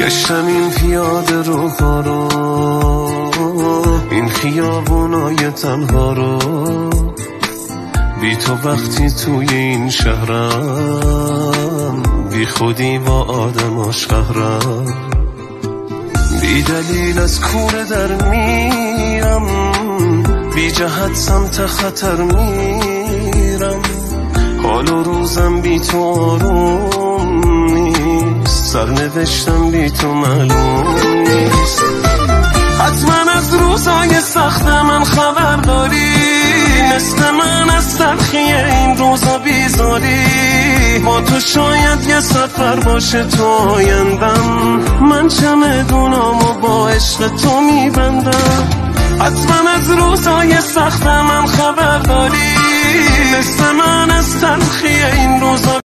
گشتم این پیاده روها رو، این خیابونای تنها رو، بی تو وقتی توی این شهرم، بی خودی با آدماش قهرم، بی دلیل از کوره در میرم، بی جهت سمت خطر میرم، حال و روزم بی تو آروم نیست، سرنوشتم بی تو معلوم نیست. حتما از روزای سخت من خبر داری، مثل من از تلخی این روزا بیزاری، با تو شاید یه سفر باشه تو آیندم، من چمدونامو با عشق تو میبندم. حتما از روزای سخت من خبر داری، مثل من از تلخی این روزا